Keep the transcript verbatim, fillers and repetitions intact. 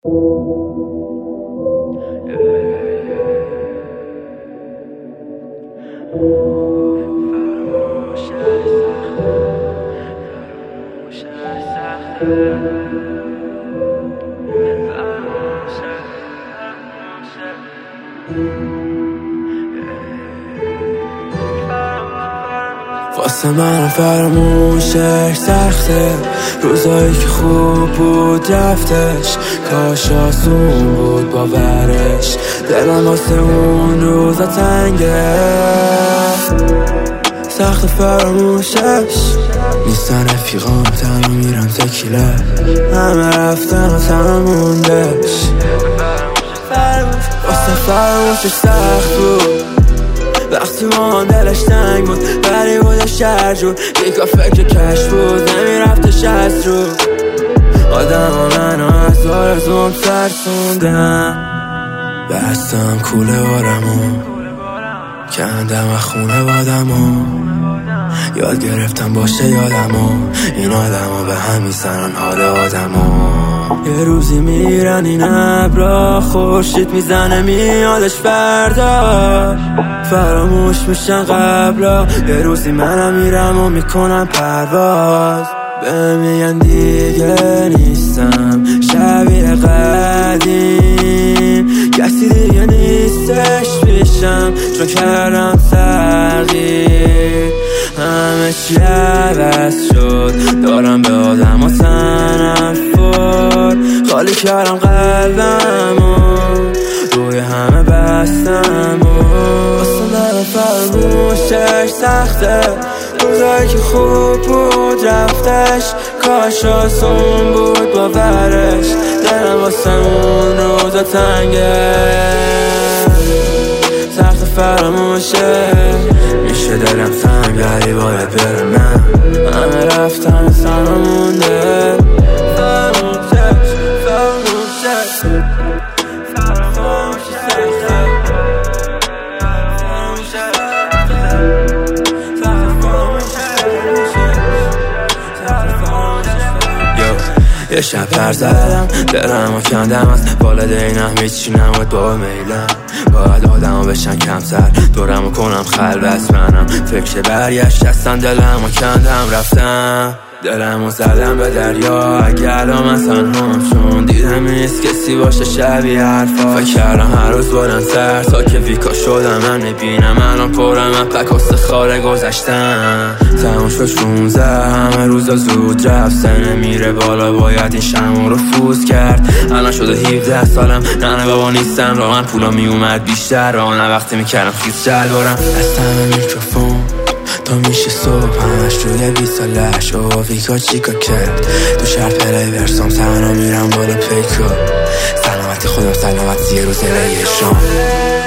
واسه من فراموشش سخته، روزایی که خوب بود رفتش، کاش آسون بود باورش، دلم واسه اون روزا تنگه، سخت فراموشش. نیستن رفیقام تنها میرم تکیله، همه رفتن و تنها موندش، واسه فراموشش سخت بود وقتی ما هم دلش تنگ بود، بری بودش شهر جور، یکا فکر کش بود نمیرفتش از رو. آدم ها منو از آرزوم ترسوندن، بستم کوله بارمو، کندم و خونه بادمو، یاد گرفتم باشه یادمو، این آدمو به هم میزنن حال آدمو. یه روزی میرن این ابرا، خورشید میزنه میادش فردا، فراموش میشن قبلا، یه روزی منم میرم و میکنم پرواز، به میگن دیگه نیستم شبیه قدیم، کسی دیگه نیستش پیشم چون کردم تغییر، همه چی عوض شد، دارم به آدم و تنفر، خالی کردم قلبمو، روی همه بستمو، واسه من فراموشش سخته، روزایی که خوب بود رفتش، کاش آسون بود باورش، دلم واسه اون روزا تنگه، سخت فراموشه، میشه دلم تنگ ولی باید برم، نه همه رفتن و تنها مونده، فراموشش فراموشش فراموشش سخته، یه شب پر زدم دلم و کندم از والدینم، هیچی نبود با میلم، باید آدم ها بشن کمتر، دورم و کنم خلوت، منم فکر برگشت هستن، دلم و کندم رفتم، دلم و زدم به دریا، اگه الان من تنهام چون دیدم نیست کسی باشه شبیه حرفا، فکر کردم هر روز بلندتر تا که ویکا شدم، من نبینم الان پرم من پکست خاره گذشتم، تموم شد شونزده، همه روزا زود رفت، سنه میره بالا باید این شمع رو فوز کرد، الان شده هفده سالم، نه بابا نیستم، را من پولا میومد بیشتر، را نه وقتی میکردم خیز جلوارم، دستم میکروفون تا میشه صبح، همش روی بی سالش، او ویکا چیکا کرد، تو شهر پلی ورسام تنها میرم بالا پیکا، سلامتی خودم سلامتی یه روز لیه شام.